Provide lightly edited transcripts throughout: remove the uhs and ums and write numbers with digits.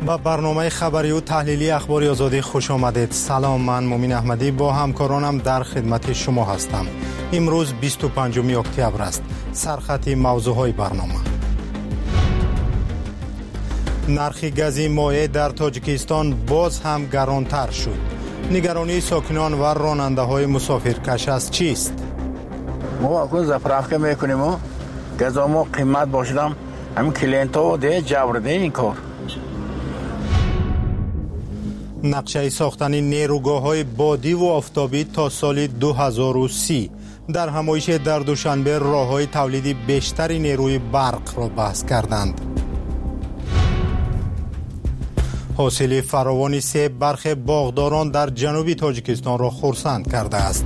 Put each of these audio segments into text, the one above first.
با برنامه خبری و تحلیلی اخبار آزادی خوش آمدید. سلام، من مومین احمدی با همکارانم در خدمت شما هستم. امروز 25 اکتبر است. سرخط موضوعهای برنامه: نرخ گاز مایع در تاجیکستان باز هم گرانتر شد. نگرانی ساکنان و راننده های مسافرکش است چیست؟ ما اکنون زپرافکه میکنیم و گاز ما قیمت باشدم همین کلینت ها ده جبرده این کار. نقشه ساختن نیروگاه‌های بادی و آفتابی تا سال 2030 در همایش در دوشنبه راه‌های تولیدی بیشتری نیروی برق را بحث کردند. حاصل فراوان سیب برخی باغداران در جنوبی تاجیکستان را خرسند کرده است.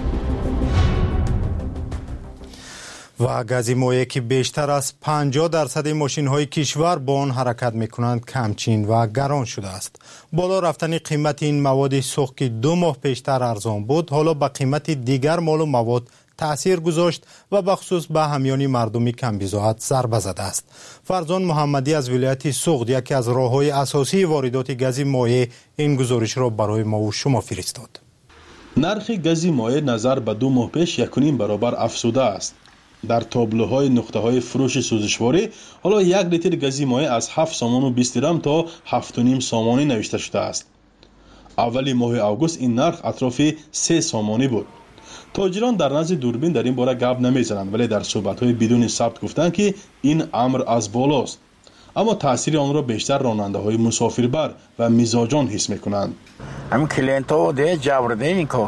و گاز مایع که بیشتر از 50% ماشین‌های کشور با آن حرکت می‌کنند کمچین و گران شده است. بالا رفتن قیمت این مواد سوخت که 2 ماه پیشتر ارزان بود حالا به قیمت دیگر مال و مواد تأثیر گذاشت و بخصوص به همیان مردمی کم بضاعت ضربه زده است. فرزان محمدی از ولایت سوخت، یکی از راه‌های اساسی واردات گاز مایع، این گزارش را برای ما و شما فرستاد. نرخ گاز مایع نظر به 2 ماه پیش 1.5 برابر افزوده است. در تابلوهای نقطه‌های فروش سوزشواری حالا 1 لیتر گاز مایع از 7 سامان و 20 درم تا 7.5 سامانی نوشته شده است. اولی ماه اوگوست این نرخ اطراف 3 سامانی بود. تاجران در نزد دوربین در این باره گپ نمیزنند، ولی در صحبت‌های بدون ثبت گفتند که این امر از بالاست. اما تاثیر آن را بیشتر راننده‌های مسافربر و میزاجان حس می‌کنند. همین کلینت‌ها ده جبرده این کار.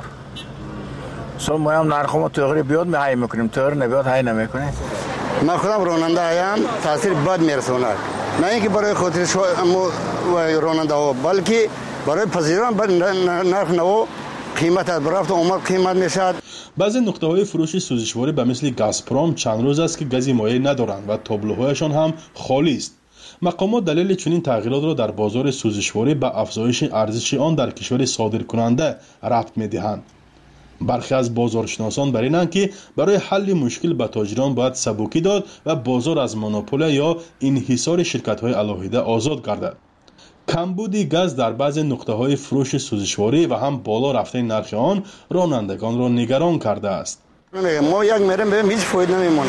سو ما هم نرخ ما تغییر بیاد می های میکنیم، تغییر نبیاد های نمیکنه. من خودم راننده هایم، تاثیر بد میرسوند. نه اینکه برای خاطر راننده ها، بلکه برای پذیران نرخ نو قیمت از برافت اومد قیمت میشد. بعضی نقطه‌های فروش سوزشواری به مثل گازپروم چند روز است که گاز مایع ندارند و تابلوهایشان هم خالی است. مقامات دلیل چنین تغییرات را در بازار سوزشواری به افزایش ارزش آن در کشور صادرکننده ربط می‌دهند. برخی از بازارشناسان بر اینند که برای حل مشکل به تاجران باید سبوکی داد و بازار از مونوپول یا انحصار شرکت‌های علاهیده آزاد گردد. کمبود گاز در بعضی نقطه‌های فروش سوزشواری و هم بالا رفتن نرخ آن رانندگان را نگران کرده است. ما یک میریم ببینیم هیچ فایده نمیمونه.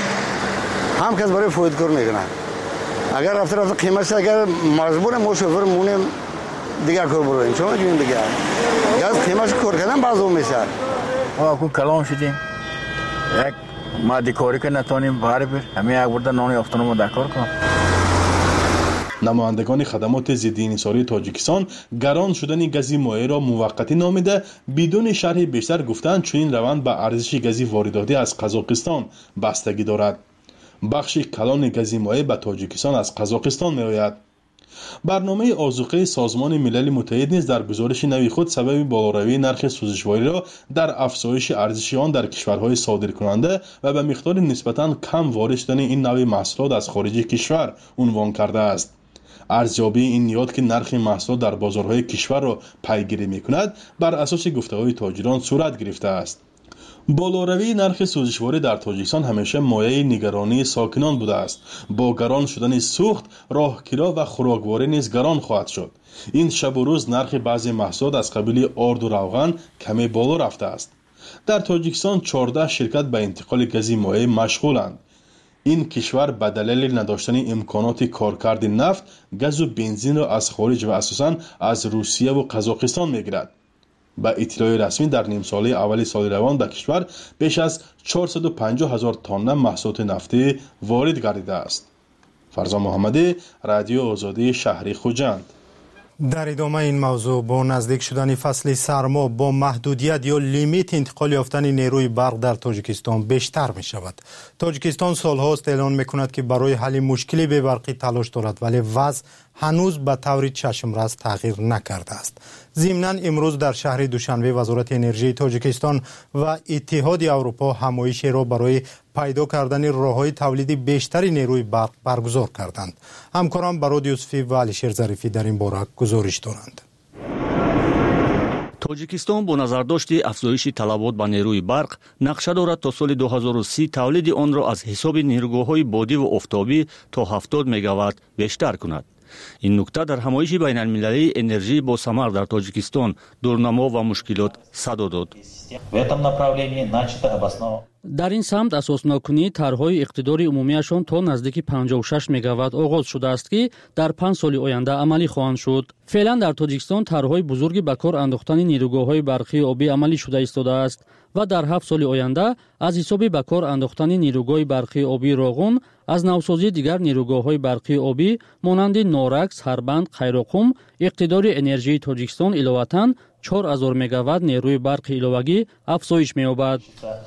هم کس برای فایده کار میکنه. اگر رفته قیمتش اگر مجبور ما شوفر مونیم دیگر کار برویم، چون این دیگه گاز قیمتش کار کردن بازو میشه. ما اون کلام شدیم یک مادی کاری که نتونیم بار بر همه یک برده نانی افتانو دکار کنم. نمایندگان خدمات ضد انحصاری تاجیکستان گران شدن گاز مایع را موقتی نامیده بدون شرح بیشتر گفتند چنین روند به ارزش گاز وارداتی از قزاقستان بستگی دارد. بخش کلان گاز مایع به تاجیکستان از قزاقستان میآید. برنامه آذوقه سازمان ملل متحد نیز در گزارش نوی خود سبب بالاروی نرخ سوزشواری را در افزایش ارزش آن در کشورهای صادرکننده و به مقدار نسبتاً کم وارد شدن این نوع محصولات از خارج کشور عنوان کرده است. ارزیابی این نیاد که نرخ محصولات در بازارهای کشور را پیگیری می‌کند بر اساس گفته‌های تاجران صورت گرفته است. بالاروی نرخ سوزشواری در تاجیکستان همیشه مایه نگرانی ساکنان بوده است. با گران شدن سوخت، راهگیرا و خوراکواری نیز گران خواهد شد. این شب و روز نرخ بعضی محصولات از قبیل آرد و روغن کمی بالا رفته است. در تاجیکستان 14 شرکت به انتقال گاز مایع مشغولند. این کشور به دلیل نداشتن امکانات کارکرد نفت، گاز و بنزین را از خارج و اساساً از روسیه و قزاقستان می‌گیرد. با اطلاع رسمی در نیم ساله اول سال روان در کشور بیش از 450,000 تن محصولات نفتی وارد گردیده است. فرزان محمدی، رادیو آزادی شهری خوجند. در ادامه این موضوع با نزدیک شدن فصل سرما با محدودیت یا لیمیت انتقال یافتن نیروی برق در تاجیکستان بیشتر می شود. تاجیکستان سالهاست اعلان می کند که برای حل مشکل بی برقی تلاش دارد، ولی وضع هنوز به طور چشم‌رس تغییر نکرده است. ضمناً امروز در شهر دوشنبه وزارت انرژی تاجیکستان و اتحاد اروپا همایشی را برای پیدا کردن راه‌های تولید بیشتری نیروی برق برگزار کردند. همکاران براد یوسفی و علیشیر ظریفی در این باره گزارش دارند. تاجیکستان با نظرداشت افزایش طلبات به نیروی برق نقشه دارد تا سال 2030 تولید آن را از حساب نیروگاه‌های بادی و آفتابی تا 70 مگاوات بیشتر کند. این نکته در همایش بین المللی انرژی با ثمر در تاجیکستان دورنما و مشکلات صدا داد. در این سمت اساسناکنی طرحهای اقتداری عمومیشان تا نزدیک 56 مگاوات آغاز شده است که در 5 سال آینده عملی خواهند شد. فعلا در تاجیکستان طرحهای بزرگی به کار انداختن نیروگاه‌های برقی آبی عملی شده ایستاده است و در 7 سال آینده از حساب به کار انداختن نیروگاه برقی آبی راغون از نوسازی دیگر نیروگاه‌های برقی آبی مانند نورکس، هربند، خیرقوم اقتدار انرژی تاجیکستان علاوه 4000 مگاوات نیروی برق علاوگی افزایش می‌یابد.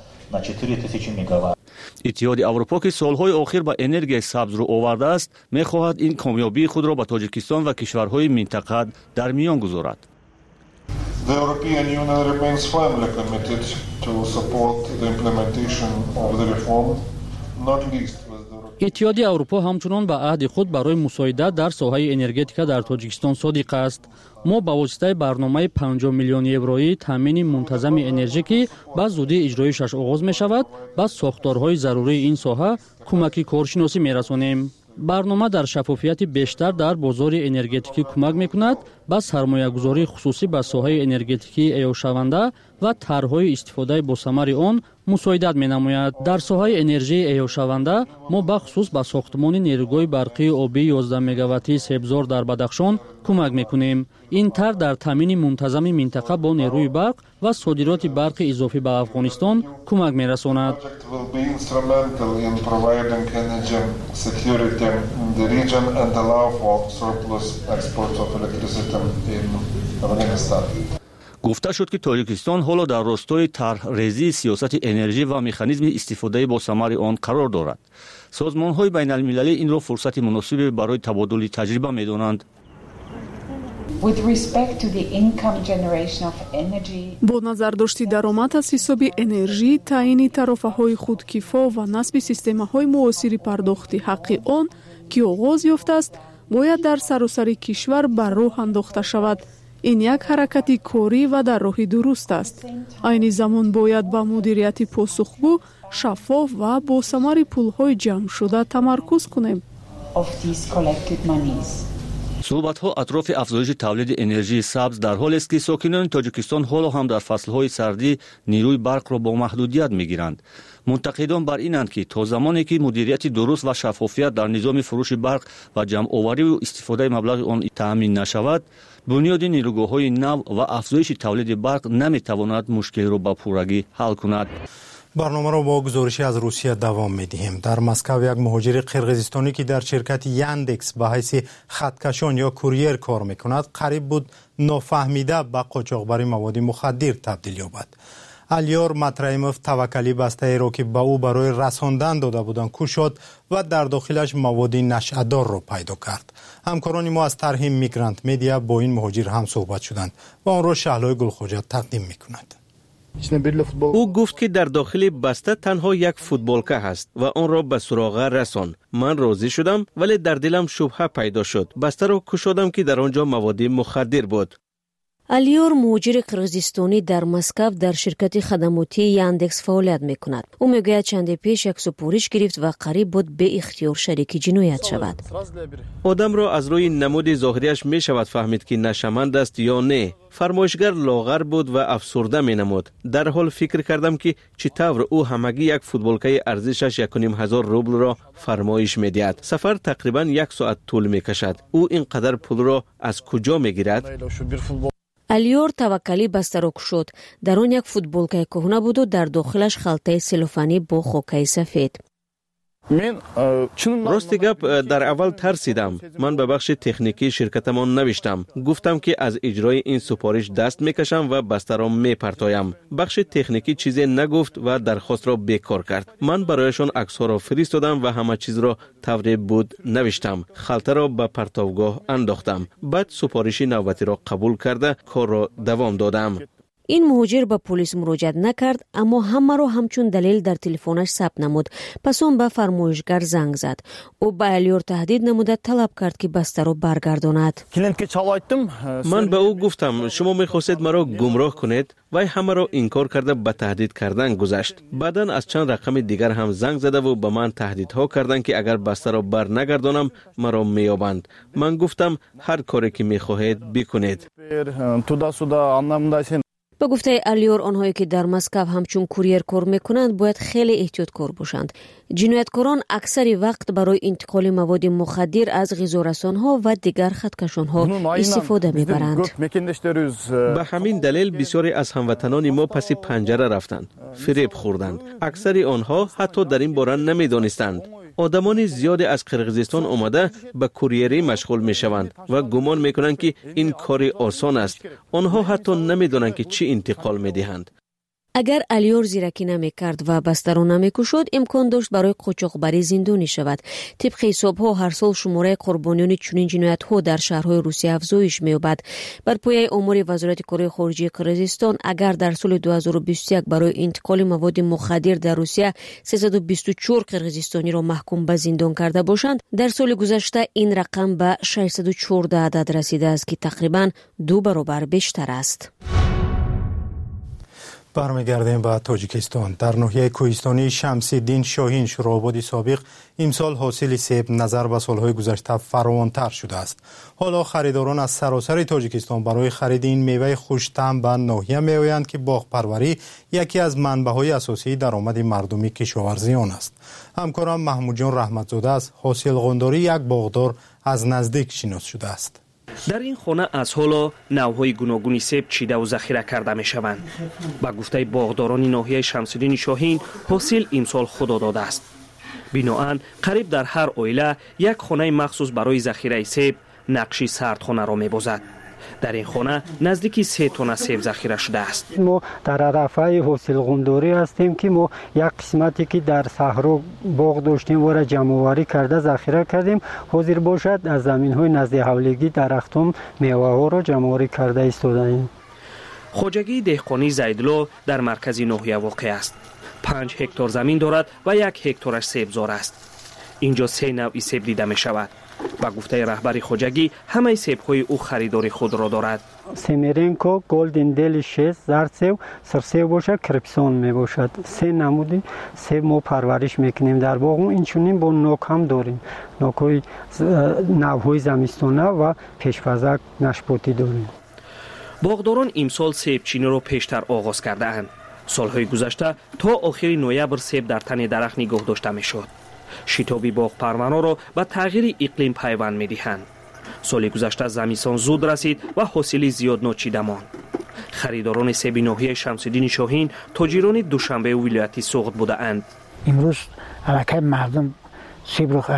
اتحاد اروپا که سالهای آخر با انرژی سبز رو آورده است می‌خواهد این کامیابی خود را با تاجیکستان و کشورهای منطقه در میان گذارد. The European Union remains firmly committed to support the implementation of the reform, not least with the اتحاد اروپا همچنان به عهد خود برای مساعدت در ساحه انرژتیک در تاجیکستان صادق است. ما با واسطه برنامه 50 میلیون یورویی تامین منتظم انرژی که با زودی اجرایش آغاز می شود با ساختارهای ضروری این ساحه کمکی کارشناسی می رسانیم. برنامه در شفافیت بیشتر در بازار انرژتیکی کمک می‌کند با سرمایه‌گذاری خصوصی به ساحه انرژتیکی ایجادشونده و طرح‌های استفاده با ثمر آن مساعدت می‌نماید. در ساحه انرژی ایجادشونده ما به خصوص به ساختمان نیروگاه برقی آبی 11 مگاواتی سبزار در بدخشان کمک می‌کنیم. این طرح در تامین منتظم منطقه با نیروی برق و صادرات برق اضافی به افغانستان کمک می‌رساند. in the region and allow for surplus exports of electricity in Afghanistan. گفته شد که تاجیکستان حالا در راستای طرح‌ریزی سیاست انرژی و مکانیزم استفاده با ثمر آن قرار دارد. سازمان‌های بین المللی این را فرصت مناسبی برای تبادل تجربه می‌دانند. با نظرداشتی درآمد از حساب انرژی، تعیین طرفه‌های خودکفا و نصب سیستم‌های معاصر پرداخت حق آن که آغاز یافته است، باید در سراسر کشور بر راه انداخته شود. این یک حرکت کاری و در راه درست است. عین زمان باید با مدیریت پاسخگو، شفاف و با ثمر پول‌های جمع شده تمرکز کنیم. صحبت‌ها اطراف افزایش تولید انرژی سبز در حالی است که ساکنان تاجیکستان حالا هم در فصل‌های سردی نیروی برق را با محدودیت می‌گیرند. منتقدان بر اینند که تا زمانی که مدیریت درست و شفافیت در نظام فروش برق و جمع‌آوری و استفاده مبلغ آن تأمین نشود، بنیاد نیروگاه‌های نو و افزایش تولید برق نمی‌تواند مشکل را به پورگی حل کند. برنامه را با گزارشی از روسیه دوام می‌دهیم. در مسکو یک مهاجر قرقیزستانی که در شرکت یاندکس به حیث خطکشان یا کوریر کار می‌کند، قریب بود نافهمیده به قاچاقبری مواد مخدر تبدیل یابد. الیار مترایموف توکلی بسته را که به او برای رساندن داده بودند کشد و در داخلش مواد نشأه‌دار را پیدا کرد. همکاران ما از طرح میگرانت میدیا با این مهاجر هم صحبت شدند و آن را شهلای گلخوجه تقدیم می‌کند. او گفت که در داخل بسته تنها یک فوتبالکه هست و آن را به سراغ رساند. من راضی شدم ولی در دلم شبهه پیدا شد. بسته را گشودم که در آنجا مواد مخدر بود. الیار مهاجر قرقیزستانی در مسکو در شرکت خدماتی یاندکس فعالیت میکند. او میگوید چند پیش یک سپارش گرفت و قریب بود به اختیار شریک جنایت شود. آدم را از روی نمود ظاهریش می شود فهمید که نشمند است یا نه. فرمایشگر لاغر بود و افسرده می نمود. در حال فکر کردم که چطور او همگی یک فوتبالکه ارزشش 1500 روبل را فرمایش می دهد. سفر تقریبا 1 ساعت طول می کشد. او اینقدر پول را از کجا می گیرد؟ الیار توکلی بسته را گشود. در آن یک فوتبالکه کهنه بود و در داخلش خلطه سلوفانی با خاکه سفید. راستی گپ در اول ترسیدم. من به بخش تکنیکی شرکتمان نوشتم. گفتم که از اجرای این سفارش دست میکشم و بسته را میپرتایم. بخش تکنیکی چیزی نگفت و درخواست را بیکار کرد. من برایشان عکس‌ها را فرستادم و همه چیز را طوری بود نوشتم. خلطه را به پرتابگاه انداختم. بعد سفارش نوبتی را قبول کرده کار را دوام دادم. این مهاجر به پلیس مراجعت نکرد، اما همه را همچون دلیل در تلفنش ثبت نمود. پس اون به فرمایشگر زنگ زد. او به الیور تهدید نموده طلب کرد که بسته را برگرداند. من به او گفتم شما می‌خواستید مرا گمراه کنید. وی همه را انکار کرده به تهدید کردن گذشت. بعداً از چند رقم دیگر هم زنگ زده و به من تهدیدها کردند که اگر بسته را بر نگردانم مرا میابند. من گفتم هر کاری که میخواهید بکنید. به گفته الیور، آنهایی که در مسکو همچون کوریر کار میکنند باید خیلی احتیاطکار باشند. جنایتکاران اکثر وقت برای انتقال مواد مخدر از غذارسانها و دیگر خطکشانها استفاده میبرند. به همین دلیل بسیاری از هموطنان ما پس پنجره رفتند، فریب خوردند. اکثر آنها حتی در این باره نمیدانستند. آدمان زیادی از قرقیزستان آمده به کوریری مشغول می شوند و گمان می کنند که این کاری آسان است. آنها حتی نمی دانند که چی انتقال می دهند. اگر الیور زیرکی نمی کرد و بسته را نمی کشد، امکان داشت برای قاچاقبری زندانی شود. طبق حسابها هر سال شماره قربانیان چنین جنایت‌ها در شهرهای روسیه افزایش می‌یابد. بر پایه آمار وزارت کارهای خارجه قرقیزستان، اگر در سال 2021 برای انتقال مواد مخدر در روسیه 324 قرقیزستانی را محکوم به زندان کرده باشند، در سال گذشته این رقم به 614 عدد رسیده است که تقریباً 2 برابر بیشتر است. برمیگردیم به تاجیکستان. در ناحیه کوهستانی شمس‌الدین شاهین شوراباد سابق امسال حاصل سیب نظر به سالهای گذشته فراوان‌تر شده است. حالا خریداران از سراسر تاجیکستان برای خرید این میوه خوش‌طعم به ناحیه می‌آیند که باغپروری یکی از منبع‌های اساسی درآمد مردمی کشاورزی آن است. همکارم محمود جان رحمتزاده از حاصل قنداری یک باغدار از نزدیک شناس شده است. در این خانه از حالا نوع‌های گوناگون سیب چیده و ذخیره کرده می‌شوند. با گفته باغداران ناحیه شمس‌الدین شاهین، حاصل امسال خدا داده است. بنابراین قریب در هر عائله یک خانه مخصوص برای ذخیره سیب نقشی سردخانه را می‌بازد. در این خانه نزدیکی 3 تن سیب ذخیره شده است. ما در عرفه حاصل قنداری هستیم که ما یک قسمتی که در صحرا باغ داشتیم و را جمع‌آوری کرده ذخیره کردیم. حاضر باشد از زمین‌های نزد حولگی درختان میوه‌ها را جمع‌آوری کرده ایستاده‌ایم. خواجگی دهقانی زیدلو در مرکز ناحیه واقع است. 5 هکتار زمین دارد و 1 هکتارش سیبزار است. اینجا 3 نوع سیب دیده می شود. با گفته رهبر خواجگی همه سیب‌های او خریدار خود را دارد. سمیرینکو، گلدن دلیشیس، زرد سیب، سرسیب باشد، کرپسون می باشد. 3 نمود سیب ما پرورش میکنیم در باغ. این چنین با نوک هم داریم. نوک‌های نوع‌های زمستانه و پیش‌پزک نشپاتی داریم. باغداران امسال سیب چینی را پیشتر آغاز کرده اند. سالهای گذشته تا آخر نوامبر سیب در تن درخت نگاه داشته میشد. شتابی باغ پروانا را به تغییر اقلیم پیوند می‌دهند. سال گذشته زمستان زود رسید و حاصل زیاد ناچیده ماند. خریداران سیب ناحیه شمس‌الدین شاهین تاجران دوشنبه ولایت سوغد بودند. امروز علاقه مردم سیب رو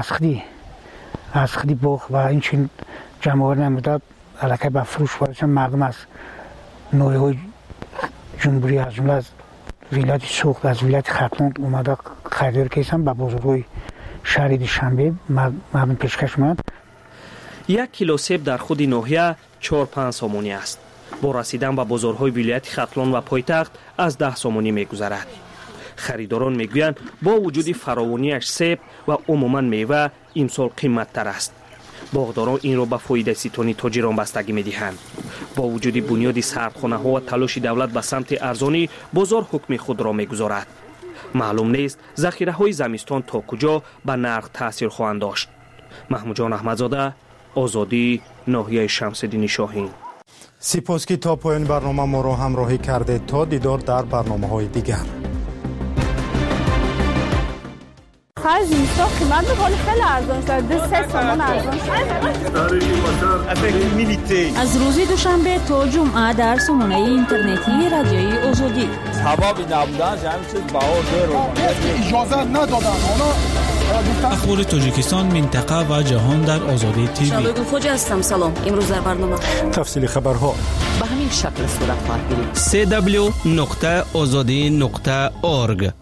از خودی باغ و این چین جمع‌آوری نموده علاقه به فروش بردن. مردم از ناحیه‌های جمهوری از جمله از ولایت سوغد از ولایت ختلان اومده خریدار کردن به بازارهای شهر دوشنبه مردم پیشکش می‌کنند. 1 کیلو سیب در خود ناحیه 4-5 سومونی است. با رسیدن به بازارهای ولایت ختلان و پایتخت از 10 سومونی می‌گذرد. خریداران میگویند با وجود فراوانیش سیب و عموما میوه امسال قیمت‌تر است. باغداران این را به فایده ستانی تاجران بستگی می‌دهند. با وجود بنیاد سردخانه‌ها و تلاش دولت به سمت ارزانی، بازار حکم خود را می‌گذارد. معلوم نیست ذخیره‌های زمستان تا کجا به نرخ تاثیر خواهند داشت. محمود جان احمدزاده، آزادی، ناحیه شمس‌الدین شاهین. سپاس که تا پایان برنامه ما را همراهی کرده. تا دیدار در برنامه‌های دیگر. خرج زمستان قیمت بقول خیلی ارزان شده. 3 تومان ارزان شده. از روز دوشنبه تا جمعه در سامانه اینترنتی رادیوی آزادی. سبب نبودن همین چیز بها اجازه ندادن. اخبار تاجیکستان، منطقه و جهان در آزادی تیوی. شادو خوجا هستم. سلام. امروز در برنامه تفصیل خبرها به همین شکل صورت خواهد گرفت. www.azadi.org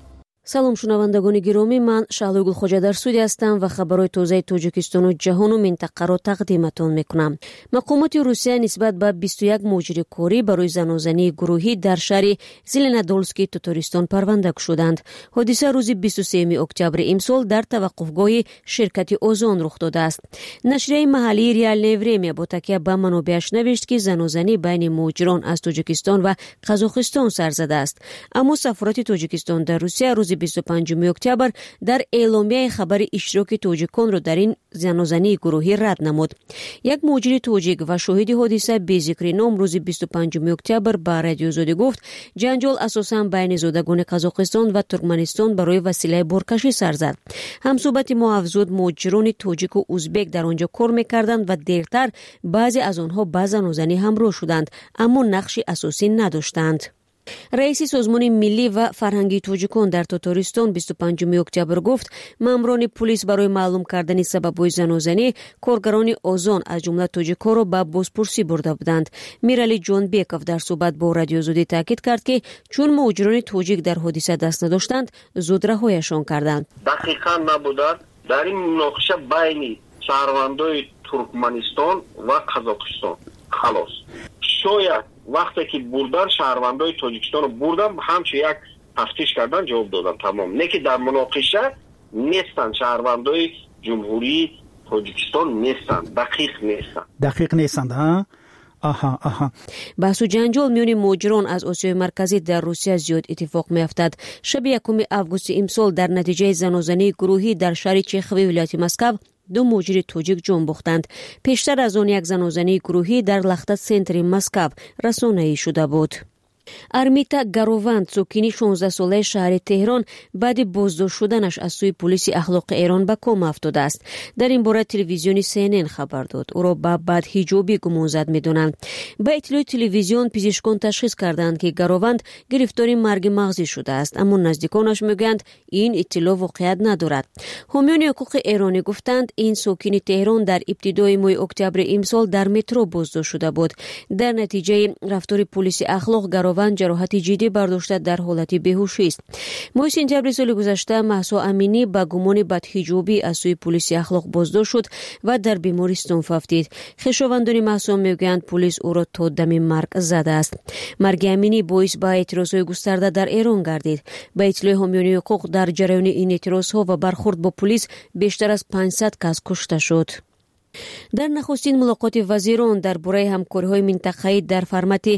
салом шунавандагони гиромӣ, ман Шаҳлои Гулхоҷа дар студия ҳастам ва хабарҳои тозаи Тоҷикистону ҷаҳону минтақаро тақдиматон мекунам. Мақомоти Русия нисбат ба 21 муҷри корӣ барои занозании гурӯҳӣ дар шаҳри Зеленодольскии Татаристон парванда кушоданд. ҳодиса рӯзи 23 октябри имсол дар таваққуфгоҳи ширкати Озон рух додааст. Нашрияи маҳаллии Реальное время бо такя ба манобеаш навишт, ки занозанӣ байни муҳоҷирон аз Тоҷикистон ва Қазоқистон сар задааст. Аммо сафорати Тоҷикистон дар Русия рӯзи 25 октябр дар эъломияи хабари иштироки тоҷиконро дар ин занозании гурӯҳӣ рад намуд. Як муҳоҷири тоҷик ва шоҳиди ҳодиса безикри ном рӯзи 25 октябр ба Радиои Озодӣ гуфт, ҷанҷол асосан байни зодагони Қазоқистон ва Туркманистон барои василаи боркашӣ сар зад. ҳамсӯҳбати мо афзуд муҳоҷирони тоҷику узбек дар он ҷо кор мекарданд ва дертар баъзе аз онҳо ба занозанӣ ҳамроҳ шуданд, аммо нақши асосӣ надоштанд. раиси созмони миллӣ ва фарҳангии тоҷикон дар Татаристон 25 октябр гуфт, маъмурони пулис барои маълум кардани сабабҳои занозанӣ коргарони Озон аз ҷумла тоҷикҳоро ба бозпурсӣ бурда буданд. Мирали Ҷонбеков дар суҳбат бо Радиои Озодӣ таъкид кард, ки чун муҳоҷирони тоҷик дар ҳодиса даст надоштанд, зуд раҳояшон карданд. дақиқан набуданд дар ин муноқиша байни шаҳрвандои Туркманистон ва Қазоқистон халос. шояд вақте ки бурдан шаҳрвандои Тоҷикистоно бурдан ҳамчо як тафтиш кардан ҷавоб додан тамом. Не ки дар муноқиша нестанд шаҳрвандои ҷумҳурии Тоҷикистон нестанд, дақиқ нестанд. баҳсу ҷанҷол миёни муҳоҷирон аз Осиёи марказӣ дар Русия зиёд иттифоқ меафтад. шаби 1 августи имсол дар натиҷаи занозании гурӯҳӣ дар шаҳри Чехови вилояти Москав 2 муҳоҷири тоҷик ҷон бохтанд. пештар аз он як занозании гурӯҳӣ дар Лахта центри Москав расонаӣ шуда буд. Армита Гарованд, сокини 16-солаи шаҳри Теҳрон, баъди боздошт шуданаш аз сӯи полиси ахлоқи Эрон ба кома афтодааст. дар ин бора телевизиони CNN хабар дод. ӯро ба бадҳиҷобӣ гумонзад медонанд. ба иттилои телевизион пизишкон ташхис карданд, ки Гарованд гирифтори марги мағзӣ шудааст, аммо наздиконаш мегӯянд ин иттилоъ воқеият надорад. ҳомиёни ҳуқуқи эронӣ гуфтанд, ин сокини Теҳрон дар ибтидои моҳи октябри имсол дар метро боздошт шуда буд. дар натиҷаи рафтори полиси ахлоқ Гарованд ҷароҳати ҷиддӣ бардошта дар ҳолати беҳушист. моҳи сентябри соли гузашта Маҳсо Аминӣ ба гумони бадҳиҷобӣ аз сӯи полиси ахлоқ боздошт шуд ва дар бемористон фафтид. хешовандони Маҳсо мегӯянд, полис ӯро то дами марг задааст. марги Аминӣ боис ба эътирозҳои густарда дар Эрон гардид. ба иттилои ҳомиёни ҳуқуқ, дар ҷараёни ин эътирозҳо ва бархурд бо полис бештар аз 500 кас кушта шуд. дар нахустин мулоқоти вазирон дар бораи ҳамкориҳои минтақаӣ дар формати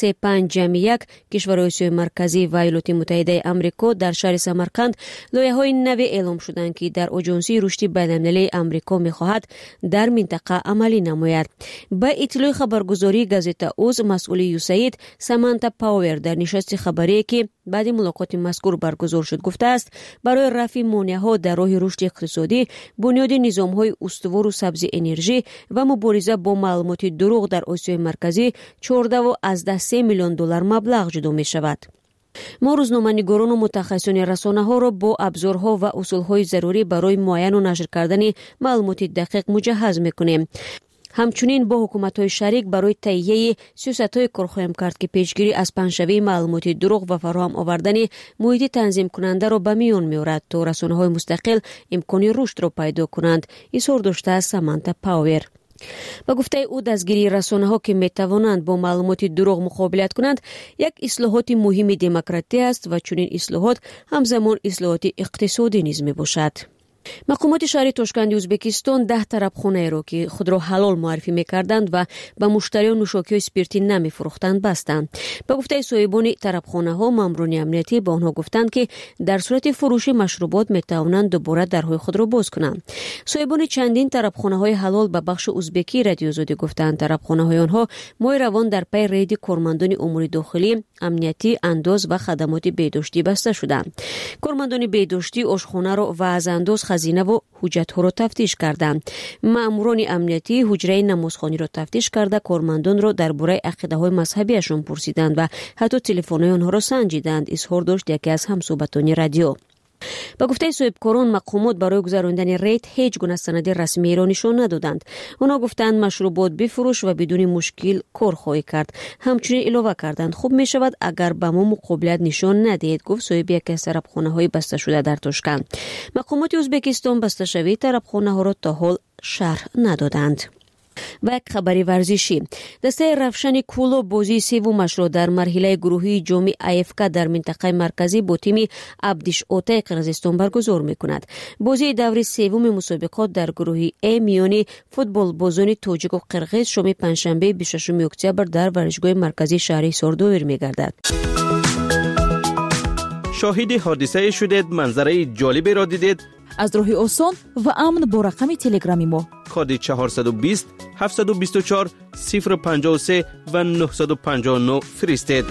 3-5-1 кишварҳои Осиёи марказӣ ва Иёлоти Муттаҳидаи Амрико дар шаҳри Самарқанд лоиҳаҳои наве эълом шуданд, ки дар Оҷонсии рушди байналмилалии Амрико мехоҳад дар минтақа амалӣ намояд. ба иттилои хабаргузории газета УЗ, масъули USAID Саманта Пауэр дар нишасти хабарие, ки баъди мулоқоти мазкур баргузор шуд, гуфтааст, барои рафъи монеаҳо дар роҳи рушди иқтисодӣ, бунёди низомҳои устувору сабзи энержӣ ва мубориза бо маълумоти дурӯғ дар Осиёи марказӣ $14.3 миллион маблағ ҷудо мешавад. мо рӯзноманигорону мутахассисони расонаҳоро бо абзорҳо ва усулҳои зарурӣ барои муайяну нашр кардани маълумоти дақиқ муҷаҳҳаз мекунем. ҳамчунин бо ҳукуматҳои шарик барои таҳияи сиёсатҳое кор хоҳем кард, ки пешгирӣ аз паншавии маълумоти дурӯғ ва фароҳам овардани муҳити танзимкунандаро ба миён меорад, то расонаҳои мустақил имкони рушдро пайдо кунанд, изҳор доштааст Саманта Пауэр. ба гуфтаи ӯ, дастгирии расонаҳо, ки метавонанд бо маълумоти дурӯғ муқобилат кунанд, як ислоҳоти муҳими демократия аст ва чунин ислоҳот ҳамзамон ислоҳоти иқтисодӣ низ мебошад. мақомоти шаҳри Тошканди Ӯзбекистон 10 тарабхонаеро, ки худро ҳалол муаррифӣ мекарданд ва ба муштариён нӯшокиҳои спиртӣ намефурӯхтанд, бастанд. ба гуфтаи соҳибони тарабхонаҳо, маъмурони амниятӣ ба онҳо гуфтанд, ки дар сурати фурӯши машрубот метавонанд дубора дарҳои худро боз кунанд. соҳибони чандин тарабхонаҳои ҳалол ба бахши ӯзбекии Радиои Озодӣ гуфтанд, тарабхонаҳои онҳо моҳи равон дар пай рейди кормандони умури дохилӣ, амниятӣ, андоз ва хадамоти беҳдоштӣ баста шуданд. кормандони беҳдоштӣ ошхонаро ва аз андоз хазинаву ҳуҷҷатҳоро тафтиш карданд. маъмурони амниятӣ ҳуҷраи намозхониро тафтиш карда, кормандонро дар бораи ақидаҳои мазҳабиашон пурсиданд ва ҳатто телефонҳои онҳоро санҷиданд, изҳор дошт яке аз ҳамсӯҳбатони радио. با گفته صاحبکاران مقامات برای گذراندن ریت هیچ گونه سند رسمی را نشان ندادند. اونا گفتند مشروبات بفروش و بدون مشکل کار خواهی کرد. همچنین اضافه کردند خوب می شود اگر به ما مقابلت نشان ندهید، گفت صاحب یک از طرفخانه‌های بسته شده در تاشکند. مقامات ازبکستان بسته شوی طرفخانه‌ها را تا حال شرح ندادند. و یک خبری ورزشی. دسته رفشن کولو بازی سومش را در مرحله گروهی جام AFK در منطقه مرکزی با تیم عبدیش اوتای قرقیزستان برگزار می‌کند. بازی دور سوم مسابقات در گروه A میان فوتبال بازان تاجیک و قرقیز شام پنجشنبه 26 اکتبر در ورزشگاه مرکزی شهر ساردویر می‌گردد. شاهد حادثه شدید، منظره جالبی را دیدید؟ از راه آسان و امن با رقم تلگرامی ما کد 420 724 053 و 959 فرستید.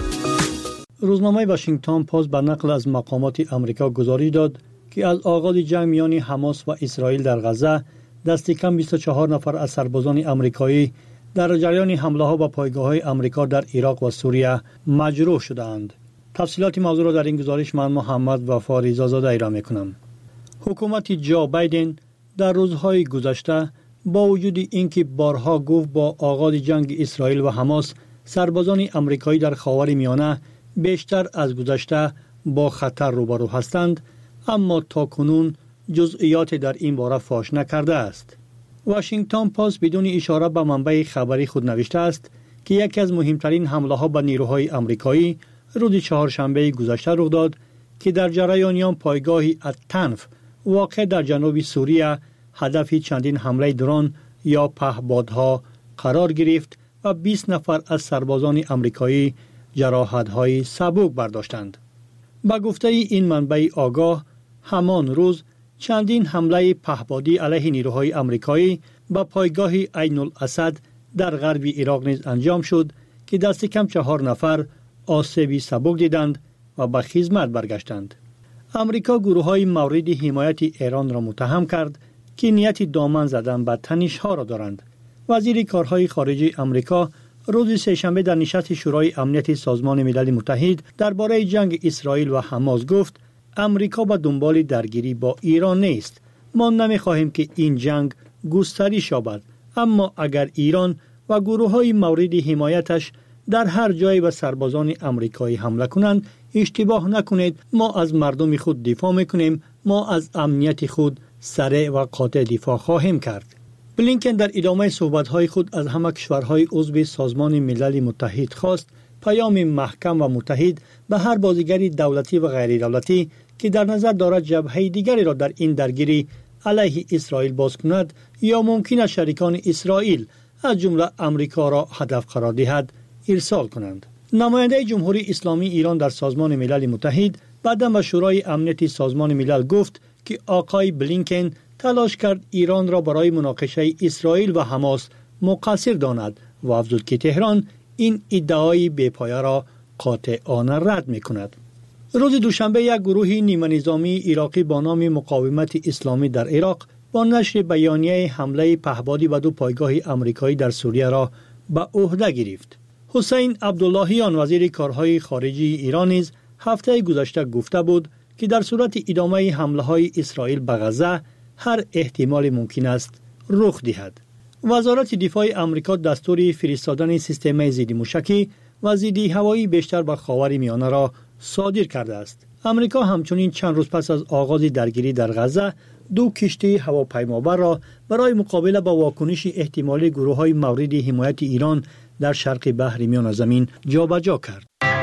روزنامه واشنگتن پست به نقل از مقامات آمریکا گزارش داد که از آغاز جنگ میان حماس و اسرائیل در غزه دست کم 24 نفر از سربازان آمریکایی در جریان حمله‌ها به پایگاه‌های آمریکا در عراق و سوریه مجروح شدند. تفصیلات موضوع را در این گزارش من محمد وفا رضازاده ارائه می‌کنم. حکومت جو بایدن در روزهای گذشته با وجود اینکه بارها گفت با آغاز جنگ اسرائیل و حماس سربازان آمریکایی در خاورمیانه بیشتر از گذشته با خطر روبرو هستند، اما تاکنون جزئیات در این باره فاش نکرده است. واشنگتن پست بدون اشاره به منبع خبری خود نوشته است که یکی از مهمترین حمله‌ها به نیروهای آمریکایی روز چهارشنبه گذشته رخ داد که در جریان آن پایگاهی التنف واقع در جنوب سوریه هدف چندین حمله درون یا پهپادها قرار گرفت و 20 نفر از سربازان آمریکایی جراحت‌های سبک برداشتند. با گفته این منبع آگاه، همان روز چندین حمله پهپادی علیه نیروهای آمریکایی به پایگاه عین الاسد در غرب عراق نیز انجام شد که دست کم 4 نفر آسیب سبک دیدند و به خدمت برگشتند. امریکا گروه‌های مورد حمایت ایران را متهم کرد که نیت دامن زدن به تنش‌ها را دارند. وزیر کارهای خارجه امریکا روز سه‌شنبه در نشست شورای امنیت سازمان ملل متحد درباره جنگ اسرائیل و حماس گفت امریکا به دنبال درگیری با ایران نیست. ما نمی‌خواهیم که این جنگ گسترش یابد، اما اگر ایران و گروه‌های مورد حمایتش در هر جایی به سربازان آمریکایی حمله کنند، اشتباه نکنید، ما از مردم خود دفاع میکنیم، ما از امنیت خود سریع و قاطع دفاع خواهیم کرد. بلینکن در ادامه صحبت‌های خود از همه کشورهای عضو سازمان ملل متحد خواست پیام محکم و متحد به هر بازیگر دولتی و غیر دولتی که در نظر دارد جبهه دیگری را در این درگیری علیه اسرائیل باز کند یا ممکن است شریکان اسرائیل از جمله آمریکا را هدف قرار دهد ارسال کنند. نماینده جمهوری اسلامی ایران در سازمان ملل متحد بعداً به شورای امنیت سازمان ملل گفت که آقای بلینکن تلاش کرد ایران را برای مناقشه اسرائیل و حماس مقصر داند و افزود که تهران این ادعای بی‌پایه را قاطعانه رد می‌کند. روز دوشنبه یک گروه نیمه نظامی عراقی با نام مقاومت اسلامی در عراق با نشر بیانیه حمله پهپادی به 2 پایگاه آمریکایی در سوریه را به عهده گرفت. حسین عبداللهیان وزیر کارهای خارجه ایران نیز هفته گذشته گفته بود که در صورت ادامه حمله‌های اسرائیل به غزه هر احتمال ممکن است رخ دهد. وزارت دفاع آمریکا دستور فرستادن سیستم ضد موشکی و ضد هوایی بیشتر به خاورمیانه را صادر کرده است. آمریکا همچنین چند روز پس از آغاز درگیری در غزه 2 کشتی هواپیمابر را برای مقابله با واکنش احتمالی گروه‌های مورد حمایت ایران در شرق بحر میان زمین جابجا کرد.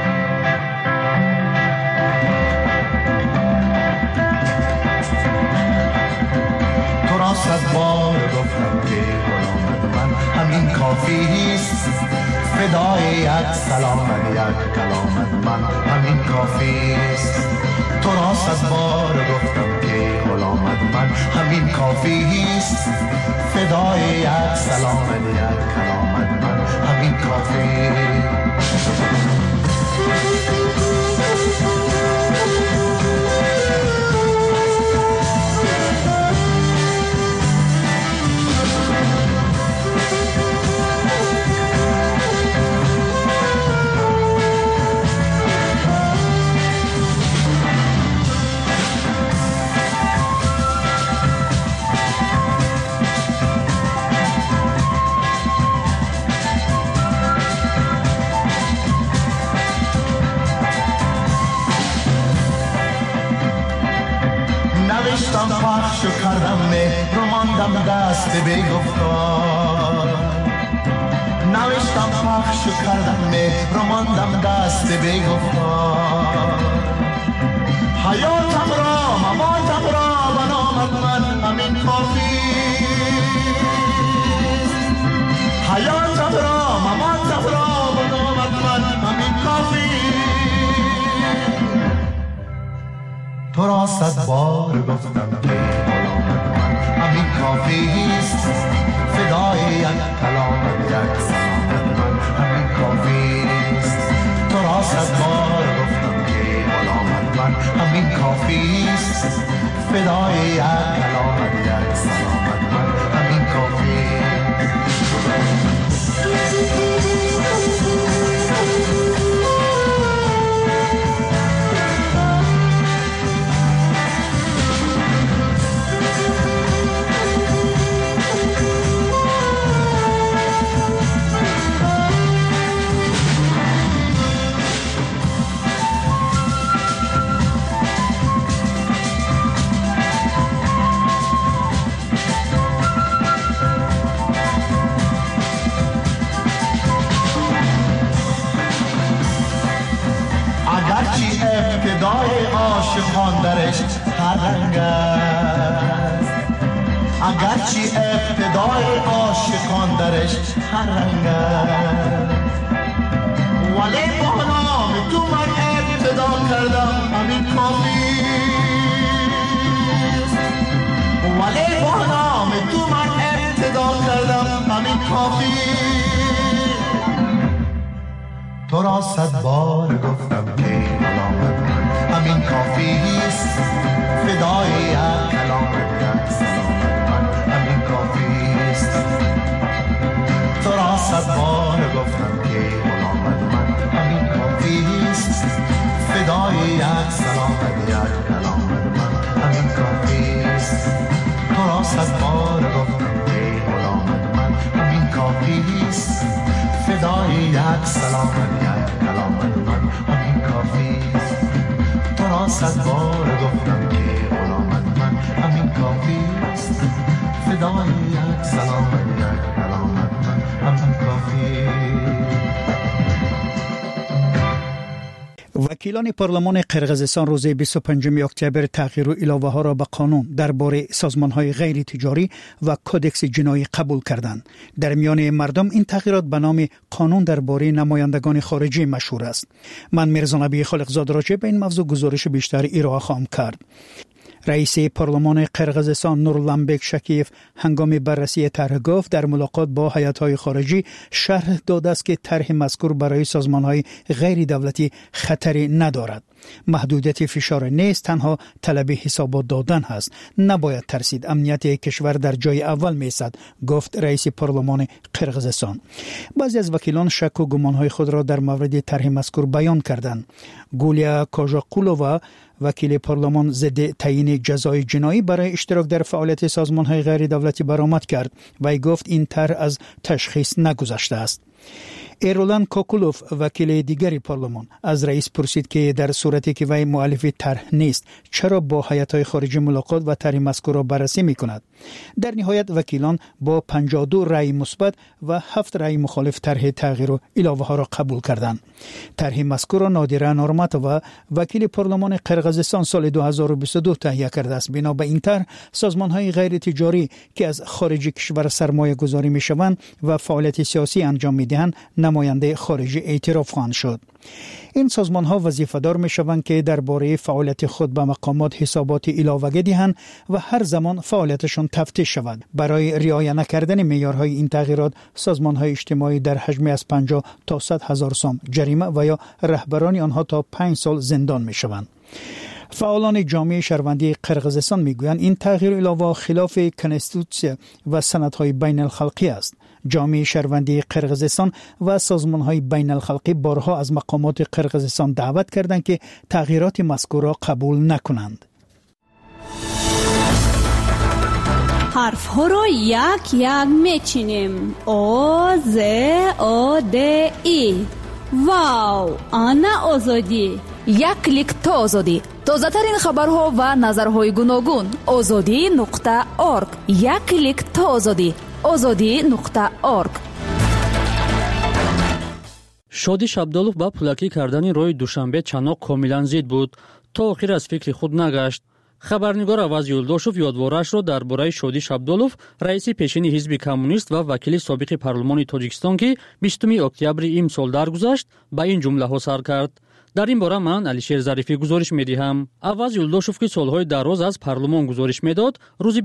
تو را 100 بار گفتم که غلام من همین کافی است، فدای یک سلام یک کلام من همین کافی است. تو را 100 بار گفتم که غلام من همین کافی است، فدای یک سلام یک کلام من همین کافی. پخش کردم مهر و ماندم دست بگفتار نوشتم پخش کردم مهر و ماندم دست بگفتار حیاتم را مماتم را بنامد من همین کافی حیاتم را مماتم را بنامد من همین کافی تو را 100 بار گفتم که غلامت من همین کافی است فدای یک کلامت یک سلامت من همین کافی است تو را 100 بار گفتم که غلامت من همین کافی است فدای یک کلامت یک سلامت من همین کافی ابتدای عاشقان درش هر رنگ است اگرچه ابتدای عاشقان درش هر رنگ است ولی با نام تو من ابتدا کردم همین کافی ولی با نام تو من ابتدا کردم همین کافی تو را 100 بار گفتم که کلامت من همین کافی است فدای یک کلامت یک سلامت من همین کافی است تو را 100 بار گفتم که غلامت من همین کافی است فدای یک سلامت یک کلامت من همین کافی است تو را 100 بار گفتم که غلامت من همین کافی است فدای یک سلامت یک کلامت من همین کافی است تو را 100 بار گفتم که غلامت من همین کافی است فدای یک سلامت یک کلامت من همین کافی وکیلان پارلمان قرقیزستان روز 25 اکتبر تغییر و علاوه ها را به قانون درباره سازمان های غیر تجاری و کودکس جنایی قبول کردند. در میان مردم این تغییرات به نام قانون درباره نمایندگان خارجی مشهور است. من میرزا نبی خالقزاد راجع به این موضوع گزارش بیشتر ارائه خواهم کرد. رئیس پارلمان قرقیزستان نورلانبک شکیف هنگام بررسی طرح گفت در ملاقات با هیئت‌های خارجی شرح داده است که طرح مذکور برای سازمان‌های غیر دولتی خطری ندارد. محدودیت فشار نیست، تنها طلب حسابات دادن است. نباید ترسید، امنیت کشور در جای اول می‌ایستد، گفت رئیس پارلمان قرقیزستان. بعضی از وکیلان شک و گمان‌های خود را در مورد طرح مذکور بیان کردند. گولیا کاژاقولووا وکیل پارلمان ضد تعیین جزای جنایی برای اشتراک در فعالیت سازمان‌های غیر دولتی برآمد کرد و گفت این طرح از تشخیص نگذشته است. ایرولان کوکولوف وکیل دیگری پارلمان از رئیس پرسید که در صورتی که وی مؤلف طرح نیست چرا با هیئت‌های خارجی ملاقات و طرح مذکور را بررسی می‌کند. در نهایت وکیلان با 52 رأی مثبت و 7 رأی مخالف طرح تغییر و علاوه ها را قبول کردند. طرح مذکور را نادره نورماتووا وکیل پارلمان قرقیزستان سال 2022 تهیه کرده است. بنا به این طرح سازمان‌های غیر تجاری که از خارج کشور سرمایه گذاری می‌شوند و فعالیت سیاسی انجام می‌دهند نماینده خارجی اعتراف خواهند شد. این سازمان ها وظیفه دار می شوند که درباره فعالیت خود به مقامات حسابات علاوه دهند و هر زمان فعالیتشان تفتیش شود. برای رعایت نکردن معیارهای این تغییرات سازمان های اجتماعی در حجم از 50 تا 100 هزار سوم جریمه و یا رهبران آنها تا 5 سال زندان می شوند. فعالان جامعه شهروندی قرقیزستان میگویند این تغییر علاوه خلاف کنستیتوسیون و سندهای بین الخلقی است. جامعه شهروندی قرقیزستان و سازمان‌های بین الخلقی بارها از مقامات قرقیزستان دعوت کردند که تغییرات مذکور را قبول نکنند. حرف‌ها را یک یک میچینیم. آ ز آ د ای. واو، آنا آزادی. یک کلیک تا آزادی. тозатарин хабарҳо ва назарҳои гуногун. озодӣ.орг. як клик то озодӣ. озодӣ.орг. шодӣ шабдолов ба пулакӣ кардани роҳи душанбе чаноқ комилан зид буд. то охир аз фикри худ нагашт. хабарнигор Аваз Юлдошев ёдворашро дар бораи Шодӣ Шабдолов, раиси пешини ҳизби коммунист ва вакили собиқи парлумони Тоҷикистон, ки 20 октябри имсол даргузашт, ба ин ҷумлаҳо сар кард. дар ин бора ман Алишер Зарифӣ гузориш медиҳам. Аваз Юлдошев, ки солҳои дароз аз парлумон гузориш медод, рӯзи